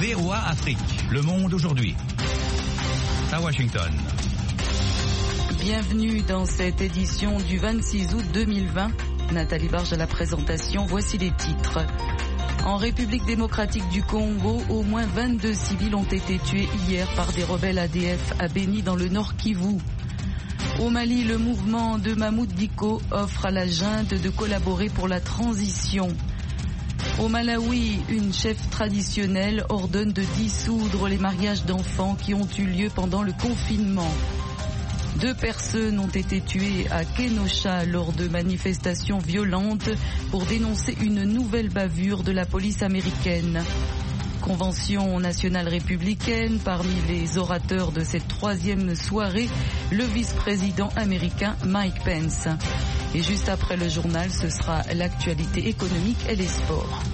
VOA Afrique. Le monde aujourd'hui. À Washington. Bienvenue dans cette édition du 26 août 2020. Nathalie Barge à la présentation. Voici les titres. En République démocratique du Congo, au moins 22 civils ont été tués hier par des rebelles ADF à Beni dans le Nord Kivu. Au Mali, le mouvement de Mahmoud Dicko offre à la junte de collaborer pour la transition. Au Malawi, une chef traditionnelle ordonne de dissoudre les mariages d'enfants qui ont eu lieu pendant le confinement. 2 personnes ont été tuées à Kenosha lors de manifestations violentes pour dénoncer une nouvelle bavure de la police américaine. Convention nationale républicaine, parmi les orateurs de cette 3e soirée, le vice-président américain Mike Pence. Et juste après le journal, ce sera l'actualité économique et les sports.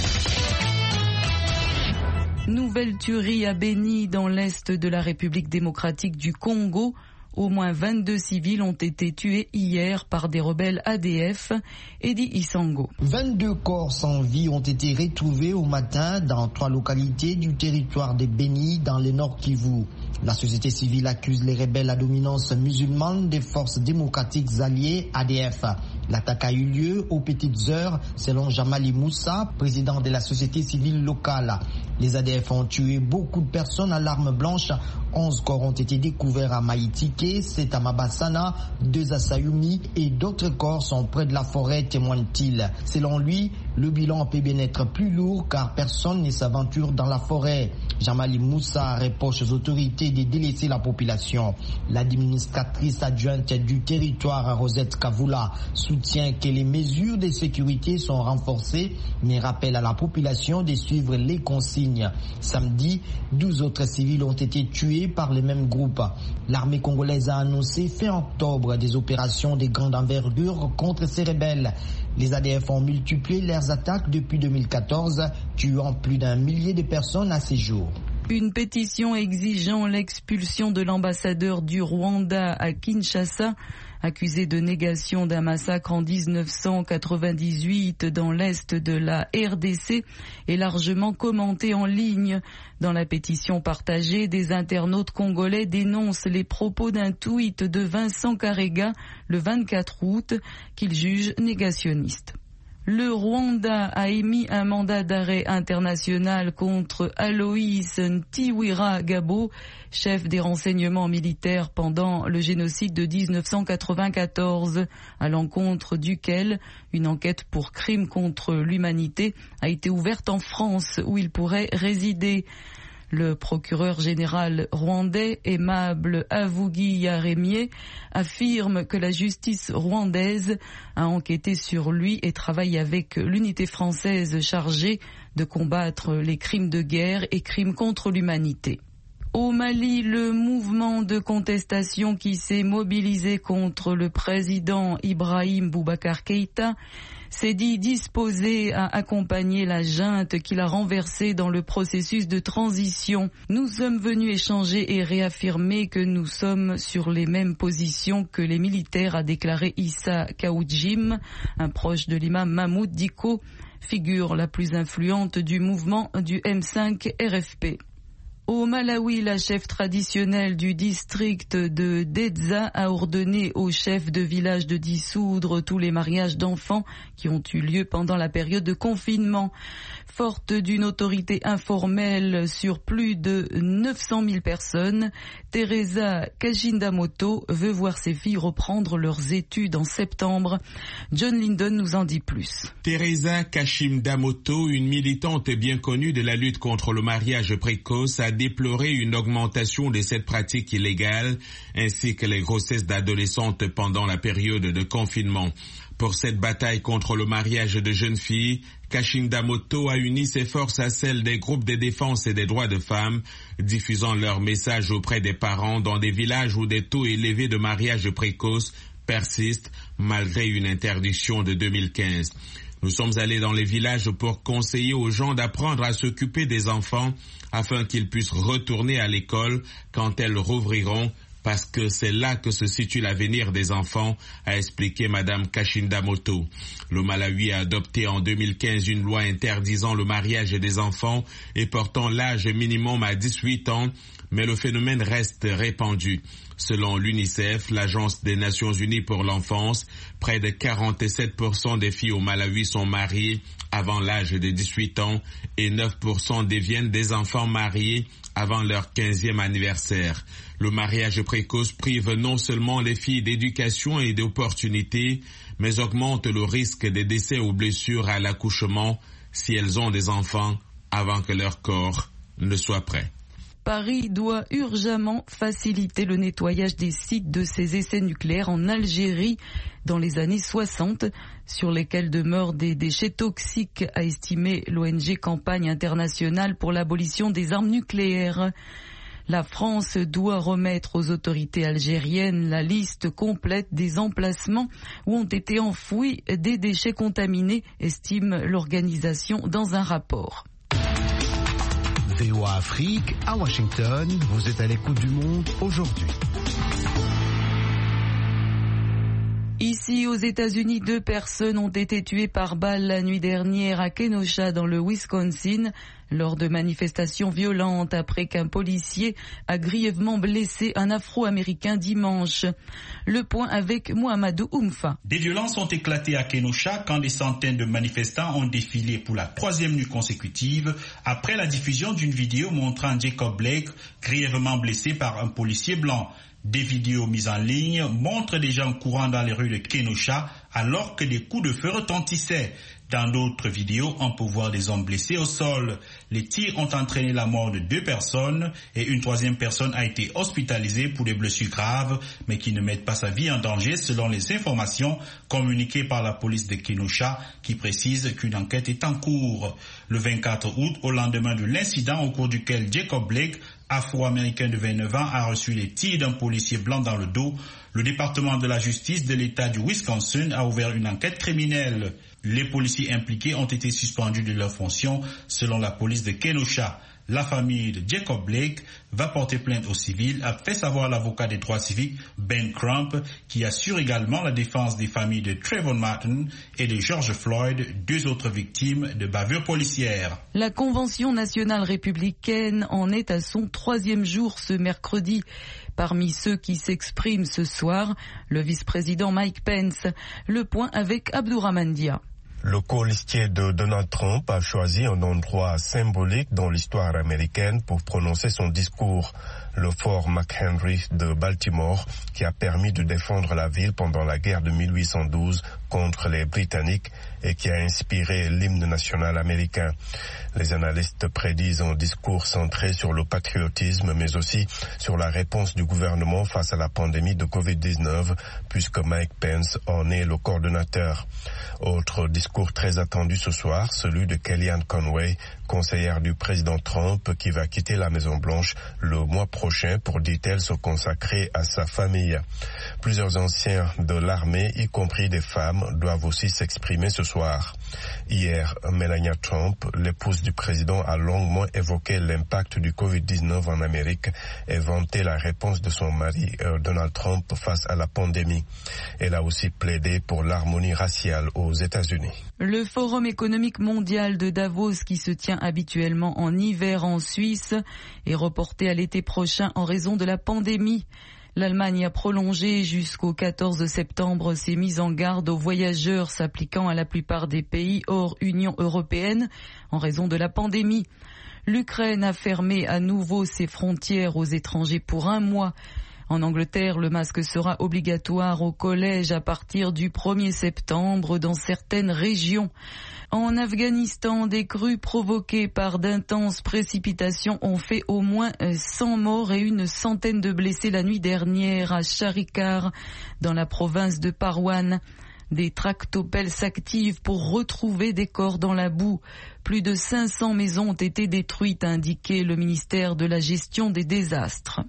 Nouvelle tuerie à Beni dans l'est de la République démocratique du Congo. Au moins 22 civils ont été tués hier par des rebelles ADF. Eddie Isango. 22 corps sans vie ont été retrouvés au matin dans 3 localités du territoire de Beni dans le Nord Kivu. La société civile accuse les rebelles à dominance musulmane des forces démocratiques alliées ADF. L'attaque a eu lieu aux petites heures, selon Jamali Moussa, président de la société civile locale. Les ADF ont tué beaucoup de personnes à l'arme blanche. 11 corps ont été découverts à Maïtike, 7 à Mabassana, 2 à Sayumi et d'autres corps sont près de la forêt, témoigne-t-il. Selon lui, le bilan peut bien être plus lourd car personne ne s'aventure dans la forêt. Jamali Moussa reproche aux autorités de délaisser la population. L'administratrice adjointe du territoire, Rosette Kavula, soutient que les mesures de sécurité sont renforcées, mais rappelle à la population de suivre les consignes. Samedi, 12 autres civils ont été tués par le même groupe. L'armée congolaise a annoncé fin octobre des opérations de grande envergure contre ces rebelles. Les ADF ont multiplié leurs attaques depuis 2014, tuant plus d'1 millier de personnes à ces jours. Une pétition exigeant l'expulsion de l'ambassadeur du Rwanda à Kinshasa, accusé de négation d'un massacre en 1998 dans l'est de la RDC, est largement commentée en ligne. Dans la pétition partagée, des internautes congolais dénoncent les propos d'un tweet de Vincent Karega le 24 août qu'ils jugent négationnistes. Le Rwanda a émis un mandat d'arrêt international contre Aloïs Ntiwira-Gabo, chef des renseignements militaires pendant le génocide de 1994, à l'encontre duquel une enquête pour crime contre l'humanité a été ouverte en France, où il pourrait résider. Le procureur général rwandais, Aimable Avugi-Yaremye, affirme que la justice rwandaise a enquêté sur lui et travaille avec l'unité française chargée de combattre les crimes de guerre et crimes contre l'humanité. Au Mali, le mouvement de contestation qui s'est mobilisé contre le président Ibrahim Boubacar Keïta s'est dit disposé à accompagner la junte qu'il a renversée dans le processus de transition. Nous sommes venus échanger et réaffirmer que nous sommes sur les mêmes positions que les militaires, a déclaré Issa Kaoudjim, un proche de l'imam Mahmoud Dicko, figure la plus influente du mouvement du M5 RFP. Au Malawi, la chef traditionnelle du district de Dedza a ordonné aux chefs de village de dissoudre tous les mariages d'enfants qui ont eu lieu pendant la période de confinement. Forte d'une autorité informelle sur plus de 900 000 personnes, Teresa Kashindamoto veut voir ses filles reprendre leurs études en septembre. John Lyndon nous en dit plus. Teresa Kashindamoto, une militante bien connue de la lutte contre le mariage précoce, a déploré une augmentation de cette pratique illégale ainsi que les grossesses d'adolescentes pendant la période de confinement. Pour cette bataille contre le mariage de jeunes filles, Kashindamoto a uni ses forces à celles des groupes de défense et des droits de femmes, diffusant leurs messages auprès des parents dans des villages où des taux élevés de mariage précoce persistent malgré une interdiction de 2015. Nous sommes allés dans les villages pour conseiller aux gens d'apprendre à s'occuper des enfants afin qu'ils puissent retourner à l'école quand elles rouvriront, parce que c'est là que se situe l'avenir des enfants, a expliqué Madame Kashim Damoto. Le Malawi a adopté en 2015 une loi interdisant le mariage des enfants et portant l'âge minimum à 18 ans, mais le phénomène reste répandu. Selon l'UNICEF, l'Agence des Nations Unies pour l'enfance, près de 47% des filles au Malawi sont mariées avant l'âge de 18 ans et 9% deviennent des enfants mariés avant leur 15e anniversaire. Le mariage précoce prive non seulement les filles d'éducation et d'opportunités, mais augmente le risque de décès ou blessures à l'accouchement si elles ont des enfants avant que leur corps ne soit prêt. Paris doit urgemment faciliter le nettoyage des sites de ses essais nucléaires en Algérie dans les années 60, sur lesquels demeurent des déchets toxiques, a estimé l'ONG Campagne internationale pour l'abolition des armes nucléaires. La France doit remettre aux autorités algériennes la liste complète des emplacements où ont été enfouis des déchets contaminés, estime l'organisation dans un rapport. VOA Afrique, à Washington, vous êtes à l'écoute du monde aujourd'hui. Ici, aux États-Unis, 2 personnes ont été tuées par balle la nuit dernière à Kenosha, dans le Wisconsin, lors de manifestations violentes après qu'un policier a grièvement blessé un Afro-Américain dimanche. Le point avec Mohamedou Oumfa. Des violences ont éclaté à Kenosha quand des centaines de manifestants ont défilé pour la 3e nuit consécutive après la diffusion d'une vidéo montrant Jacob Blake grièvement blessé par un policier blanc. Des vidéos mises en ligne montrent des gens courant dans les rues de Kenosha alors que des coups de feu retentissaient. Dans d'autres vidéos, on peut voir des hommes blessés au sol. Les tirs ont entraîné la mort de 2 personnes et une 3e personne a été hospitalisée pour des blessures graves, mais qui ne mettent pas sa vie en danger selon les informations communiquées par la police de Kenosha, qui précise qu'une enquête est en cours. Le 24 août, au lendemain de l'incident au cours duquel Jacob Blake, Afro-américain de 29 ans, a reçu les tirs d'un policier blanc dans le dos, le département de la justice de l'État du Wisconsin a ouvert une enquête criminelle. Les policiers impliqués ont été suspendus de leurs fonctions selon la police de Kenosha. La famille de Jacob Blake va porter plainte au civil, a fait savoir l'avocat des droits civiques Ben Crump, qui assure également la défense des familles de Trayvon Martin et de George Floyd, 2 autres victimes de bavures policières. La Convention nationale républicaine en est à son 3e jour ce mercredi. Parmi ceux qui s'expriment ce soir, le vice-président Mike Pence. Le point avec Abdourahmane Dia. Le colistier de Donald Trump a choisi un endroit symbolique dans l'histoire américaine pour prononcer son discours, le fort McHenry de Baltimore, qui a permis de défendre la ville pendant la guerre de 1812 contre les Britanniques et qui a inspiré l'hymne national américain. Les analystes prédisent un discours centré sur le patriotisme, mais aussi sur la réponse du gouvernement face à la pandémie de Covid-19, puisque Mike Pence en est le coordonnateur. Autre discours très attendu ce soir, celui de Kellyanne Conway, conseillère du président Trump, qui va quitter la Maison-Blanche le mois prochain pour, dit-elle, se consacrer à sa famille. Plusieurs anciens de l'armée, y compris des femmes, doivent aussi s'exprimer ce soir. Hier, Melania Trump, l'épouse du président, a longuement évoqué l'impact du Covid-19 en Amérique et vanté la réponse de son mari, Donald Trump, face à la pandémie. Elle a aussi plaidé pour l'harmonie raciale aux États-Unis. Le Forum économique mondial de Davos, qui se tient habituellement en hiver en Suisse, est reporté à l'été prochain en raison de la pandémie. L'Allemagne a prolongé jusqu'au 14 septembre ses mises en garde aux voyageurs s'appliquant à la plupart des pays hors Union européenne en raison de la pandémie. L'Ukraine a fermé à nouveau ses frontières aux étrangers pour 1 mois. En Angleterre, le masque sera obligatoire au collège à partir du 1er septembre dans certaines régions. En Afghanistan, des crues provoquées par d'intenses précipitations ont fait au moins 100 morts et une centaine de blessés la nuit dernière à Charikar, dans la province de Parwan. Des tractopelles s'activent pour retrouver des corps dans la boue. Plus de 500 maisons ont été détruites, a indiqué le ministère de la Gestion des désastres.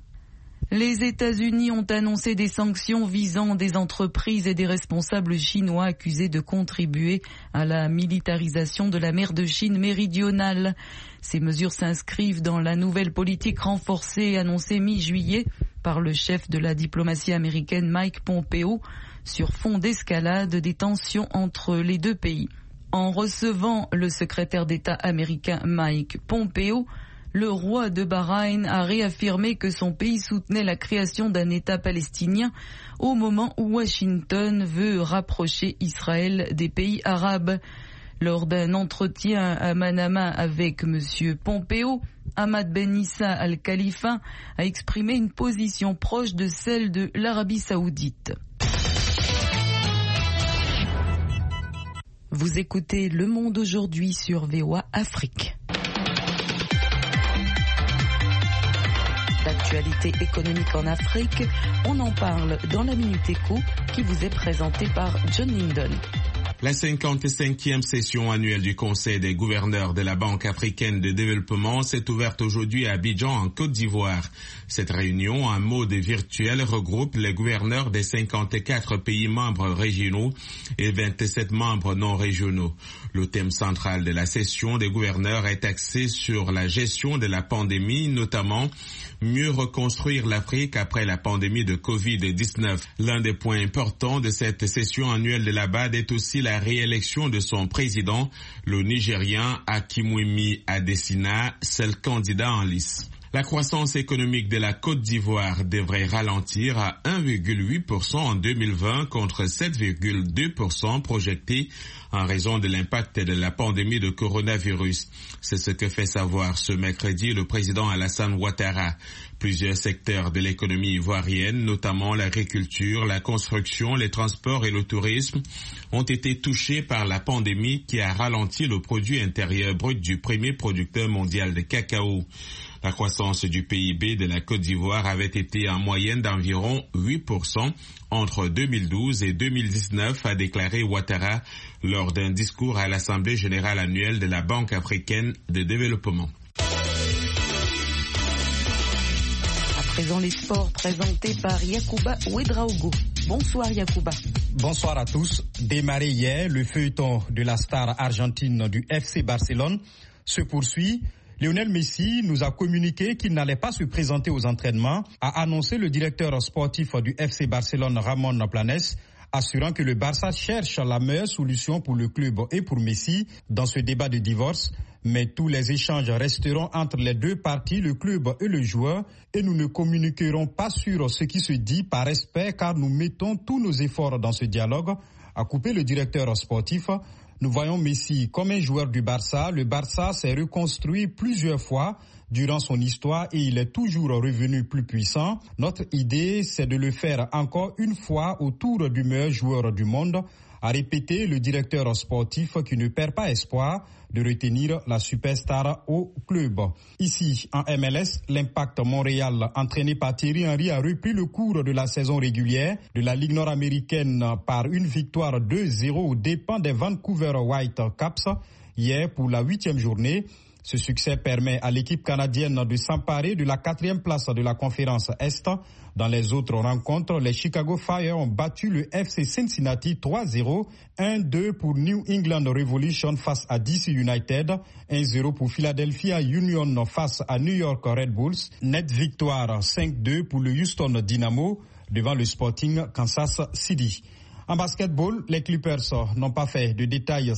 Les États-Unis ont annoncé des sanctions visant des entreprises et des responsables chinois accusés de contribuer à la militarisation de la mer de Chine méridionale. Ces mesures s'inscrivent dans la nouvelle politique renforcée annoncée mi-juillet par par le chef de la diplomatie américaine Mike Pompeo sur fond d'escalade des tensions entre les deux pays. En recevant le secrétaire d'État américain Mike Pompeo, le roi de Bahreïn a réaffirmé que son pays soutenait la création d'un État palestinien au moment où Washington veut rapprocher Israël des pays arabes. Lors d'un entretien à Manama avec M. Pompeo, Ahmad Ben Issa Al-Khalifa a exprimé une position proche de celle de l'Arabie saoudite. Vous écoutez Le Monde aujourd'hui sur VOA Afrique. L'actualité économique en Afrique, on en parle dans la Minute Éco qui vous est présentée par John Lindon. La 55e session annuelle du Conseil des gouverneurs de la Banque africaine de développement s'est ouverte aujourd'hui à Abidjan, en Côte d'Ivoire. Cette réunion, en mode virtuel, regroupe les gouverneurs des 54 pays membres régionaux et 27 membres non régionaux. Le thème central de la session des gouverneurs est axé sur la gestion de la pandémie, notamment mieux reconstruire l'Afrique après la pandémie de Covid-19. L'un des points importants de cette session annuelle de la BAD est aussi la réélection de son président, le Nigérien Akimoumi Adesina, seul candidat en lice. La croissance économique de la Côte d'Ivoire devrait ralentir à 1,8% en 2020 contre 7,2% projeté en raison de l'impact de la pandémie de coronavirus. C'est ce que fait savoir ce mercredi le président Alassane Ouattara. Plusieurs secteurs de l'économie ivoirienne, notamment l'agriculture, la construction, les transports et le tourisme, ont été touchés par la pandémie qui a ralenti le produit intérieur brut du premier producteur mondial de cacao. La croissance du PIB de la Côte d'Ivoire avait été en moyenne d'environ 8% entre 2012 et 2019, a déclaré Ouattara lors d'un discours à l'Assemblée générale annuelle de la Banque africaine de développement. À présent, les sports présentés par Yacouba Ouedraogo. Bonsoir Yacouba. Bonsoir à tous. Démarré hier, le feuilleton de la star argentine du FC Barcelone se poursuit. Lionel Messi nous a communiqué qu'il n'allait pas se présenter aux entraînements, a annoncé le directeur sportif du FC Barcelone, Ramon Planes, assurant que le Barça cherche la meilleure solution pour le club et pour Messi dans ce débat de divorce. Mais tous les échanges resteront entre les deux parties, le club et le joueur, et nous ne communiquerons pas sur ce qui se dit par respect car nous mettons tous nos efforts dans ce dialogue, a coupé le directeur sportif. Nous voyons Messi comme un joueur du Barça. Le Barça s'est reconstruit plusieurs fois durant son histoire et il est toujours revenu plus puissant. Notre idée, c'est de le faire encore une fois autour du meilleur joueur du monde, a répété le directeur sportif qui ne perd pas espoir de retenir la superstar au club. Ici, en MLS, l'Impact Montréal, entraîné par Thierry Henry, a repris le cours de la saison régulière de la Ligue nord-américaine par une victoire 2-0 aux dépens des Vancouver Whitecaps hier pour la 8e journée. Ce succès permet à l'équipe canadienne de s'emparer de la 4e place de la conférence Est. Dans les autres rencontres, les Chicago Fire ont battu le FC Cincinnati 3-0, 1-2 pour New England Revolution face à DC United, 1-0 pour Philadelphia Union face à New York Red Bulls, net victoire 5-2 pour le Houston Dynamo devant le Sporting Kansas City. En basketball, les Clippers n'ont pas fait de détails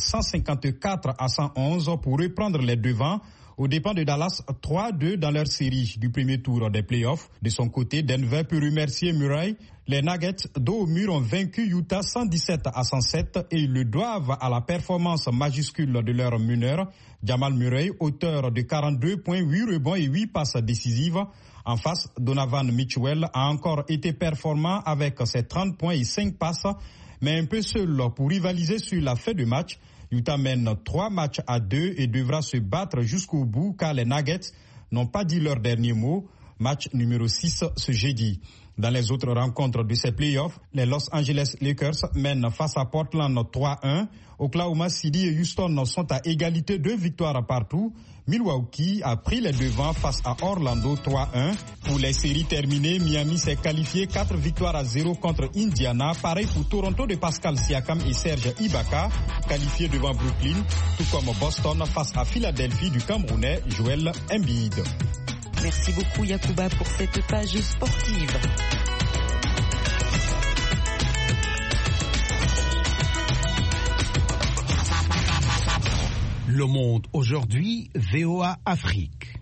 154-111 pour reprendre les devants aux dépens de Dallas 3-2 dans leur série du premier tour des playoffs. De son côté, Denver peut remercier Murray. Les Nuggets dos au mur ont vaincu Utah 117-107 et ils le doivent à la performance majuscule de leur meneur, Jamal Murray, auteur de 42 points, 8 rebonds et 8 passes décisives. En face, Donovan Mitchell a encore été performant avec ses 30 points et 5 passes, mais un peu seul pour rivaliser sur la fin de match. Utah mène 3-2 et devra se battre jusqu'au bout car les Nuggets n'ont pas dit leur dernier mot. Match numéro 6 ce jeudi. Dans les autres rencontres de ces playoffs, les Los Angeles Lakers mènent face à Portland 3-1. Oklahoma City et Houston sont à égalité, 2 victoires partout. Milwaukee a pris les devants face à Orlando 3-1. Pour les séries terminées, Miami s'est qualifié 4-0 contre Indiana. Pareil pour Toronto de Pascal Siakam et Serge Ibaka, qualifiés devant Brooklyn, tout comme Boston face à Philadelphie du Camerounais Joel Embiid. Merci beaucoup Yacouba pour cette page sportive. Le Monde aujourd'hui, VOA Afrique.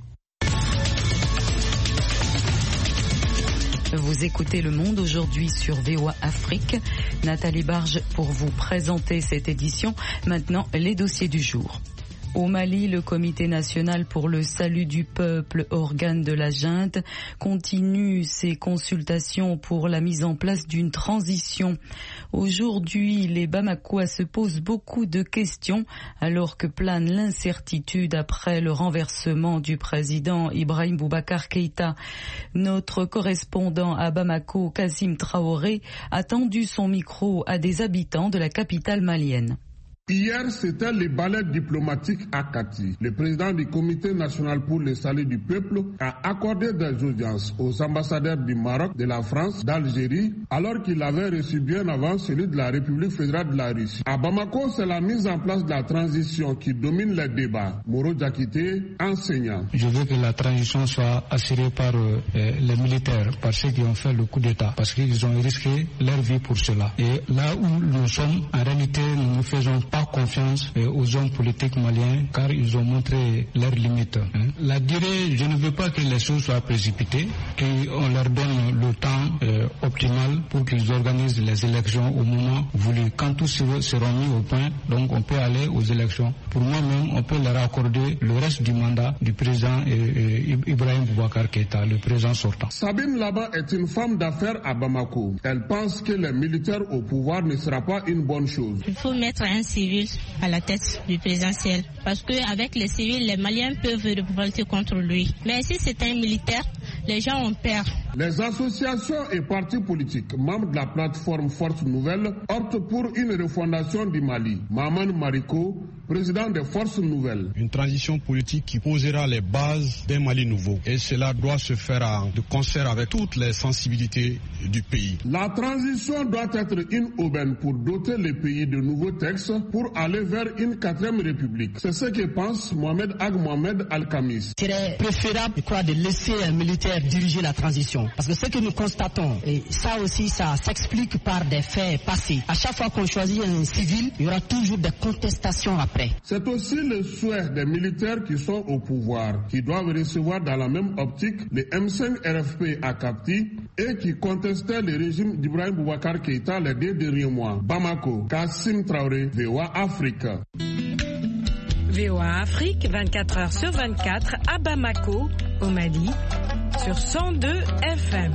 Vous écoutez Le Monde aujourd'hui sur VOA Afrique. Nathalie Barge pour vous présenter cette édition. Maintenant, les dossiers du jour. Au Mali, le Comité national pour le salut du peuple, organe de la junte, continue ses consultations pour la mise en place d'une transition. Aujourd'hui, les Bamakois se posent beaucoup de questions alors que plane l'incertitude après le renversement du président Ibrahim Boubacar Keïta. Notre correspondant à Bamako, Kassim Traoré, a tendu son micro à des habitants de la capitale malienne. Hier, c'était le ballet diplomatique à Kati. Le président du Comité national pour le salut du peuple a accordé des audiences aux ambassadeurs du Maroc, de la France, d'Algérie, alors qu'il avait reçu bien avant celui de la République fédérale de la Russie. À Bamako, c'est la mise en place de la transition qui domine les débats. Moro Diakité, enseignant. Je veux que la transition soit assurée par les militaires, par ceux qui ont fait le coup d'État, parce qu'ils ont risqué leur vie pour cela. Et là où nous sommes, en réalité, nous ne faisons pas confiance aux hommes politiques maliens car ils ont montré leurs limites. La durée, je ne veux pas que les choses soient précipitées, qu'on leur donne le temps optimal pour qu'ils organisent les élections au moment voulu. Quand tous seront mis au point, donc on peut aller aux élections. Pour moi-même, on peut leur accorder le reste du mandat du président Ibrahim Boubacar Keïta, le président sortant. Sabine Laba est une femme d'affaires à Bamako. Elle pense que les militaires au pouvoir ne sera pas une bonne chose. Il faut mettre un civil à la tête du présidentiel parce qu'avec les civils, les Maliens peuvent révolter contre lui. Mais si c'est un militaire, les gens ont peur. Les associations et partis politiques membres de la plateforme Force Nouvelle optent pour une refondation du Mali. Maman Mariko, président des Forces Nouvelles. Une transition politique qui posera les bases d'un Mali nouveau. Et cela doit se faire de concert avec toutes les sensibilités du pays. La transition doit être une aubaine pour doter le pays de nouveaux textes pour aller vers une 4e république. C'est ce que pense Mohamed Ag Mohamed Al-Khamis. Il serait préférable, je crois, de laisser un militaire diriger la transition. Parce que ce que nous constatons, et ça aussi, ça s'explique par des faits passés. À chaque fois qu'on choisit un civil, il y aura toujours des contestations après. C'est aussi le souhait des militaires qui sont au pouvoir, qui doivent recevoir dans la même optique les M5 RFP à Kapti et qui contestaient le régime d'Ibrahim Boubacar Keïta les 2 derniers mois. Bamako, Kassim Traoré, VOA Afrique. VOA Afrique, 24 heures sur 24 à Bamako, au Mali, sur 102 FM.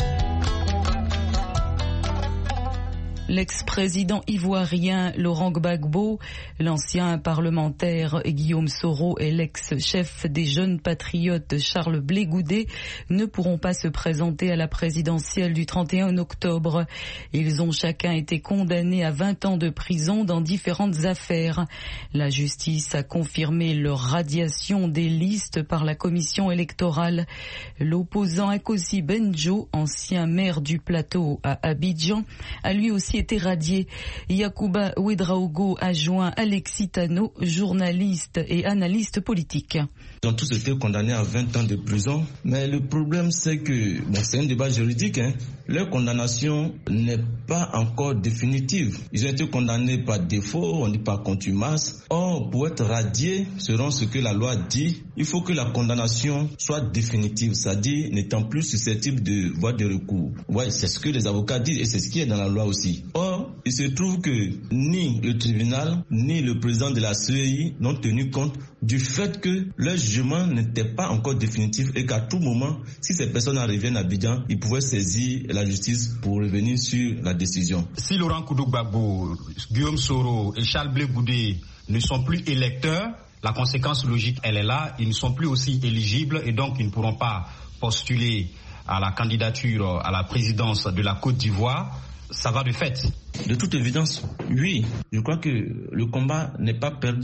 L'ex-président ivoirien Laurent Gbagbo, l'ancien parlementaire Guillaume Soro et l'ex-chef des jeunes patriotes Charles Blé Goudet ne pourront pas se présenter à la présidentielle du 31 octobre. Ils ont chacun été condamnés à 20 ans de prison dans différentes affaires. La justice a confirmé leur radiation des listes par la commission électorale. L'opposant Akossi Benjo, ancien maire du plateau à Abidjan, a lui aussi été radié. Yacouba Ouedraogo a joint Alexis Tano, journaliste et analyste politique. Ils ont tous été condamnés à 20 ans de prison, mais le problème c'est que, c'est un débat juridique, leur condamnation n'est pas encore définitive. Ils ont été condamnés par défaut, on dit par contumace. Or, pour être radiés, selon ce que la loi dit, il faut que la condamnation soit définitive, c'est-à-dire n'étant plus susceptible de voie de recours. Ouais, c'est ce que les avocats disent et c'est ce qui est dans la loi aussi. Or, il se trouve que ni le tribunal, ni le président de la CEI n'ont tenu compte du fait que leur jugement n'était pas encore définitif et qu'à tout moment, si ces personnes reviennent à Abidjan, ils pouvaient saisir la justice pour revenir sur la décision. Si Laurent Gbagbo, Guillaume Soro et Charles Blé Goudet ne sont plus électeurs, la conséquence logique, elle est là, ils ne sont plus aussi éligibles et donc ils ne pourront pas postuler à la candidature à la présidence de la Côte d'Ivoire. Ça va de fait. De toute évidence, oui. Je crois que le combat n'est pas perdu.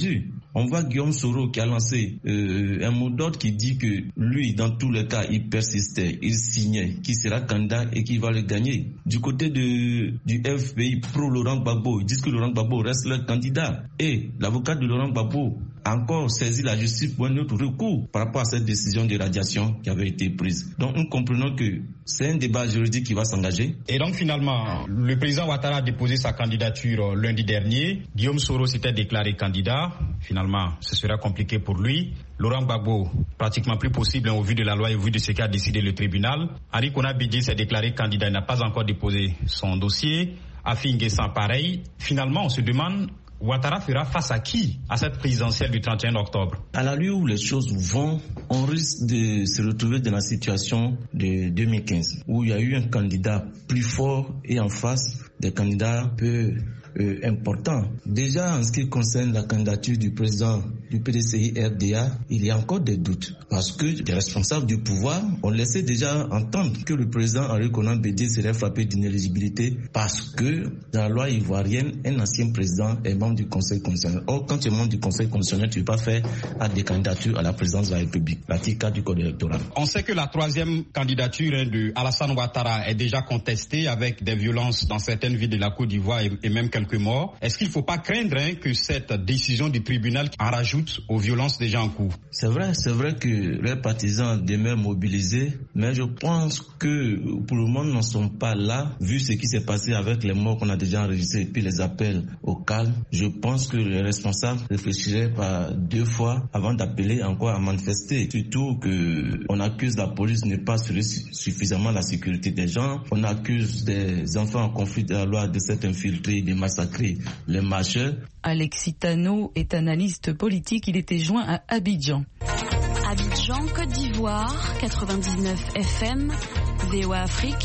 On voit Guillaume Soro qui a lancé un mot d'ordre qui dit que lui, dans tous les cas, il persistait, il signait, qu'il sera candidat et qu'il va le gagner. Du côté du FPI pro Laurent Gbagbo, ils disent que Laurent Gbagbo reste leur candidat. Et l'avocat de Laurent Gbagbo a encore saisi la justice pour un autre recours par rapport à cette décision de radiation qui avait été prise. Donc nous comprenons que c'est un débat juridique qui va s'engager. Et donc finalement, le président Ouattara a déposé sa candidature lundi dernier. Guillaume Soro s'était déclaré candidat. Finalement, ce sera compliqué pour lui. Laurent Gbagbo, pratiquement plus possible au vu de la loi et au vu de ce qu'a décidé le tribunal. Henri Konan Bédié s'est déclaré candidat, il n'a pas encore déposé son dossier. Afi N'Guessan pareil. Finalement, on se demande, Ouattara fera face à qui à cette présidentielle du 31 octobre? À la lieu où les choses vont, on risque de se retrouver dans la situation de 2015, où il y a eu un candidat plus fort et en face des candidats peu importants. Déjà, en ce qui concerne la candidature du président du PDCI-RDA, il y a encore des doutes. Parce que les responsables du pouvoir ont laissé déjà entendre que le président Henri Konan Bédié serait frappé d'inéligibilité parce que dans la loi ivoirienne, un ancien président est membre du Conseil constitutionnel. Or, quand tu es membre du Conseil constitutionnel, tu ne peux pas faire des candidatures à la présidence de la République. L'article 4 du Code électoral. On sait que la troisième candidature de Alassane Ouattara est déjà contestée avec des violences dans certaines villes de la Côte d'Ivoire et même quelques morts. Est-ce qu'il ne faut pas craindre que cette décision du tribunal en rajoute aux violences déjà en cours? C'est vrai que les partisans demeurent mobilisés, mais je pense que pour le moment n'en sont pas là, vu ce qui s'est passé avec les morts qu'on a déjà enregistrés et puis les appels au calme. Je pense que les responsables réfléchiraient par deux fois avant d'appeler encore à manifester. Surtout qu'on accuse la police de ne pas assurer suffisamment la sécurité des gens. On accuse des enfants en conflit de la loi de s'être infiltrés, de massacrer les marcheurs. Alexis Tano est analyste politique. Il était joint à Abidjan. Abidjan, Côte d'Ivoire, 99 FM, VOA Afrique,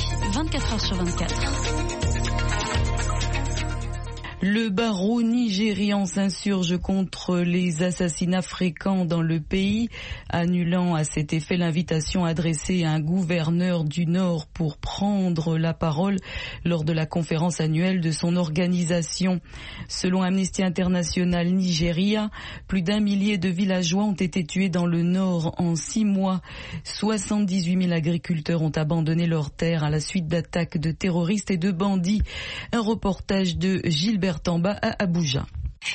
24h/24. Le barreau nigérian s'insurge contre les assassinats fréquents dans le pays, annulant à cet effet l'invitation adressée à un gouverneur du Nord pour prendre la parole lors de la conférence annuelle de son organisation. Selon Amnesty International Nigeria, plus d'1 millier de villageois ont été tués dans le Nord en 6 mois. 78 000 agriculteurs ont abandonné leurs terres à la suite d'attaques de terroristes et de bandits. Un reportage de Gilbert Tamba à Abuja.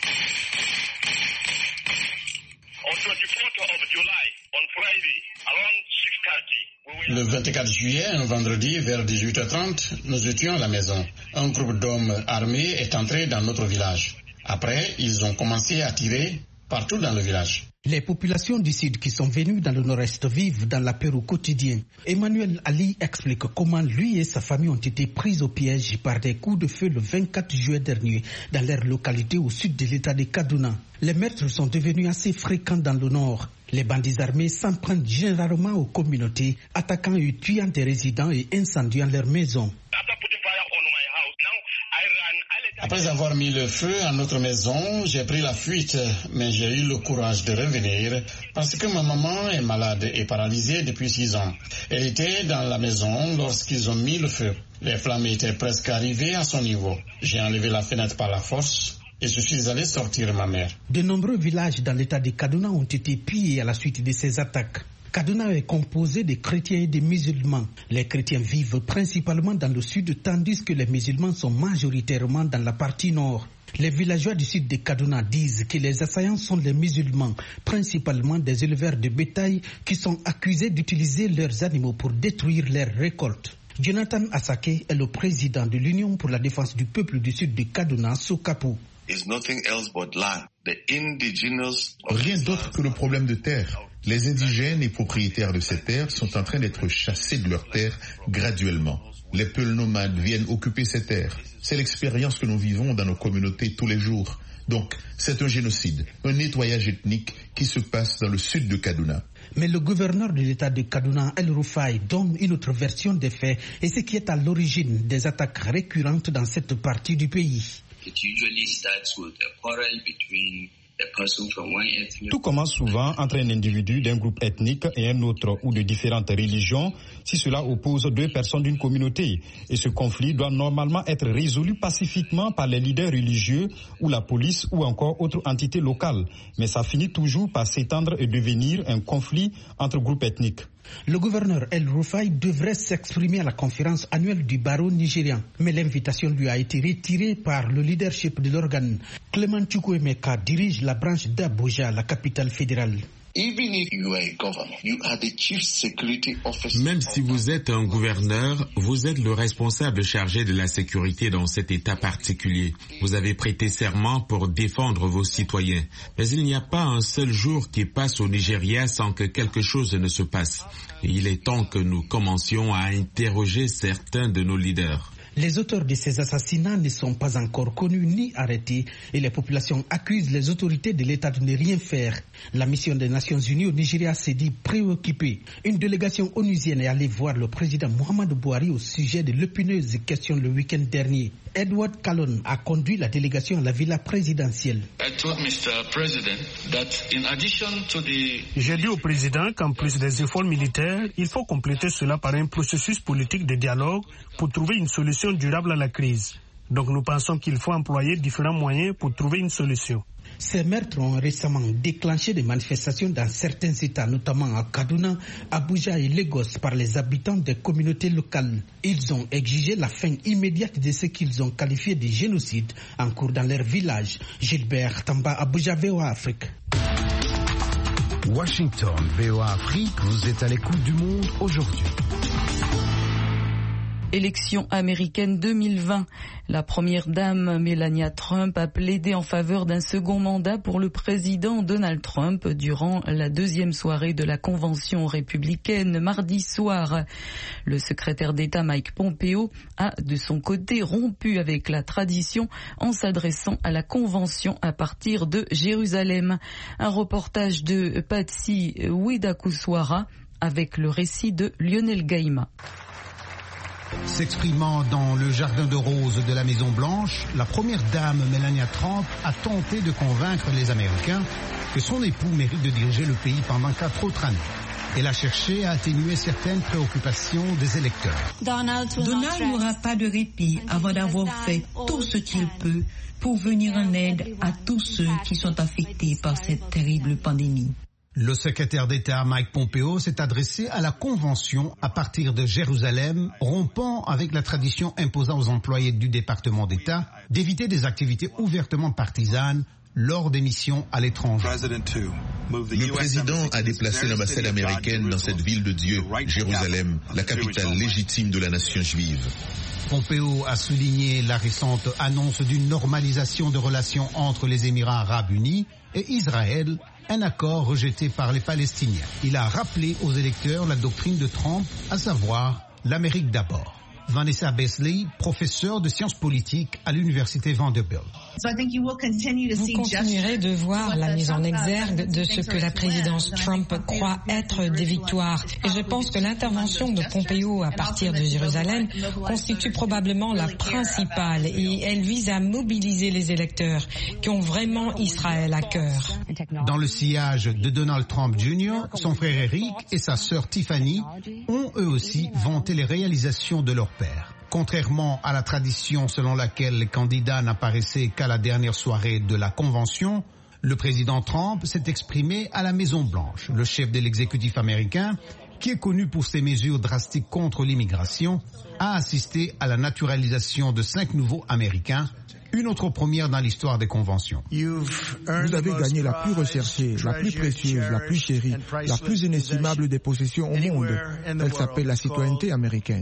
Le 24 juillet, un vendredi, vers 18h30, nous étions à la maison. Un groupe d'hommes armés est entré dans notre village. Après, ils ont commencé à tirer partout dans le village. Les populations du Sud qui sont venues dans le Nord-Est vivent dans la peur au quotidien. Emmanuel Ali explique comment lui et sa famille ont été pris au piège par des coups de feu le 24 juillet dernier dans leur localité au sud de l'état de Kaduna. Les meurtres sont devenus assez fréquents dans le Nord. Les bandits armés s'en prennent généralement aux communautés, attaquant et tuant des résidents et incendiant leurs maisons. Après avoir mis le feu à notre maison, j'ai pris la fuite, mais j'ai eu le courage de revenir parce que ma maman est malade et paralysée depuis 6 ans. Elle était dans la maison lorsqu'ils ont mis le feu. Les flammes étaient presque arrivées à son niveau. J'ai enlevé la fenêtre par la force et je suis allé sortir ma mère. De nombreux villages dans l'état de Kaduna ont été pillés à la suite de ces attaques. Kaduna est composé de chrétiens et de musulmans. Les chrétiens vivent principalement dans le sud, tandis que les musulmans sont majoritairement dans la partie nord. Les villageois du sud de Kaduna disent que les assaillants sont les musulmans, principalement des éleveurs de bétail qui sont accusés d'utiliser leurs animaux pour détruire leurs récoltes. Jonathan Asake est le président de l'Union pour la défense du peuple du sud de Kaduna, Sokapu. Rien d'autre que le problème de terre. Les indigènes et propriétaires de ces terres sont en train d'être chassés de leurs terres graduellement. Les peuples nomades viennent occuper ces terres. C'est l'expérience que nous vivons dans nos communautés tous les jours. Donc, c'est un génocide, un nettoyage ethnique qui se passe dans le sud de Kaduna. Mais le gouverneur de l'état de Kaduna, El Rufai, donne une autre version des faits et ce qui est à l'origine des attaques récurrentes dans cette partie du pays. Tout commence souvent entre un individu d'un groupe ethnique et un autre ou de différentes religions si cela oppose deux personnes d'une communauté. Et ce conflit doit normalement être résolu pacifiquement par les leaders religieux ou la police ou encore autre entité locale. Mais ça finit toujours par s'étendre et devenir un conflit entre groupes ethniques. Le gouverneur El Rufai devrait s'exprimer à la conférence annuelle du barreau nigérian, mais l'invitation lui a été retirée par le leadership de l'organe. Clément Chukwuemeka dirige la branche d'Abuja, la capitale fédérale. Même si vous êtes un gouverneur, vous êtes le responsable chargé de la sécurité dans cet État particulier. Vous avez prêté serment pour défendre vos citoyens. Mais il n'y a pas un seul jour qui passe au Nigeria sans que quelque chose ne se passe. Et il est temps que nous commencions à interroger certains de nos leaders. Les auteurs de ces assassinats ne sont pas encore connus ni arrêtés et les populations accusent les autorités de l'État de ne rien faire. La mission des Nations Unies au Nigeria s'est dit préoccupée. Une délégation onusienne est allée voir le président Muhammadu Buhari au sujet de l'épineuse question le week-end dernier. Edward Callon a conduit la délégation à la villa présidentielle. J'ai dit au président qu'en plus des efforts militaires, il faut compléter cela par un processus politique de dialogue pour trouver une solution durable à la crise. Donc nous pensons qu'il faut employer différents moyens pour trouver une solution. Ces meurtres ont récemment déclenché des manifestations dans certains États, notamment à Kaduna, Abuja et Lagos, par les habitants des communautés locales. Ils ont exigé la fin immédiate de ce qu'ils ont qualifié de génocide en cours dans leur village. Gilbert Tamba, Abuja, VOA Afrique. Washington, VOA Afrique, vous êtes à l'écoute du monde aujourd'hui. Élections américaines 2020. La première dame Melania Trump a plaidé en faveur d'un second mandat pour le président Donald Trump durant la deuxième soirée de la convention républicaine mardi soir. Le secrétaire d'État Mike Pompeo a de son côté rompu avec la tradition en s'adressant à la convention à partir de Jérusalem. Un reportage de Patsy Widakuswara avec le récit de Lionel Gaïma. S'exprimant dans le jardin de roses de la Maison-Blanche, la première dame Melania Trump a tenté de convaincre les Américains que son époux mérite de diriger le pays pendant 4 autres années. Elle a cherché à atténuer certaines préoccupations des électeurs. Donald n'aura pas de répit avant d'avoir fait tout ce qu'il peut pour venir en aide à tous ceux qui sont affectés par cette terrible pandémie. Le secrétaire d'État Mike Pompeo s'est adressé à la Convention à partir de Jérusalem, rompant avec la tradition imposant aux employés du département d'État d'éviter des activités ouvertement partisanes lors des missions à l'étranger. Le président a déplacé l'ambassade américaine dans cette ville de Dieu, Jérusalem, la capitale légitime de la nation juive. Pompeo a souligné la récente annonce d'une normalisation de relations entre les Émirats arabes unis et Israël, un accord rejeté par les Palestiniens. Il a rappelé aux électeurs la doctrine de Trump, à savoir l'Amérique d'abord. Vanessa Besley, professeure de sciences politiques à l'université Vanderbilt. Vous continuerez de voir la mise en exergue de ce que la présidence Trump croit être des victoires. Et je pense que l'intervention de Pompeo à partir de Jérusalem constitue probablement la principale et elle vise à mobiliser les électeurs qui ont vraiment Israël à cœur. Dans le sillage de Donald Trump Jr., son frère Eric et sa sœur Tiffany ont eux aussi vanté les réalisations de leur père. Contrairement à la tradition selon laquelle les candidats n'apparaissaient qu'à la dernière soirée de la convention, le président Trump s'est exprimé à la Maison-Blanche. Le chef de l'exécutif américain, qui est connu pour ses mesures drastiques contre l'immigration, a assisté à la naturalisation de 5 nouveaux Américains, une autre première dans l'histoire des conventions. Vous avez gagné la plus recherchée, la plus précieuse, la plus chérie, la plus inestimable des possessions au monde. Elle s'appelle la citoyenneté américaine.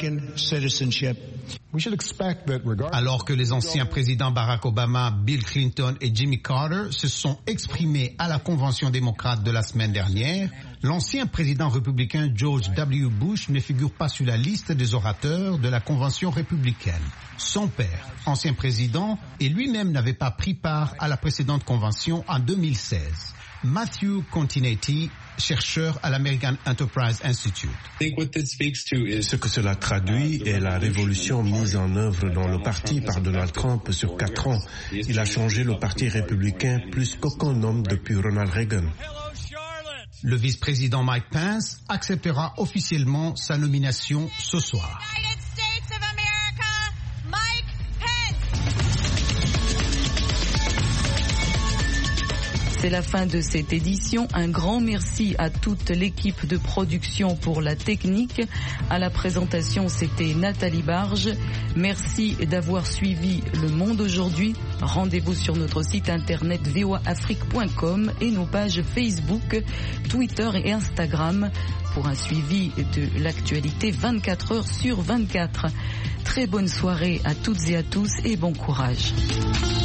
Alors que les anciens présidents Barack Obama, Bill Clinton et Jimmy Carter se sont exprimés à la convention démocrate de la semaine dernière, l'ancien président républicain George W. Bush ne figure pas sur la liste des orateurs de la convention républicaine. Son père, ancien président, et lui-même n'avait pas pris part à la précédente convention en 2016. Matthew Continetti chercheur à l'American Enterprise Institute. Ce que cela traduit est la révolution mise en œuvre dans le parti par Donald Trump sur 4 ans. Il a changé le parti républicain plus qu'aucun homme depuis Ronald Reagan. Le vice-président Mike Pence acceptera officiellement sa nomination ce soir. C'est la fin de cette édition. Un grand merci à toute l'équipe de production pour la technique. À la présentation, c'était Nathalie Barge. Merci d'avoir suivi Le Monde aujourd'hui. Rendez-vous sur notre site internet voaafrique.com et nos pages Facebook, Twitter et Instagram pour un suivi de l'actualité 24 heures sur 24. Très bonne soirée à toutes et à tous et bon courage.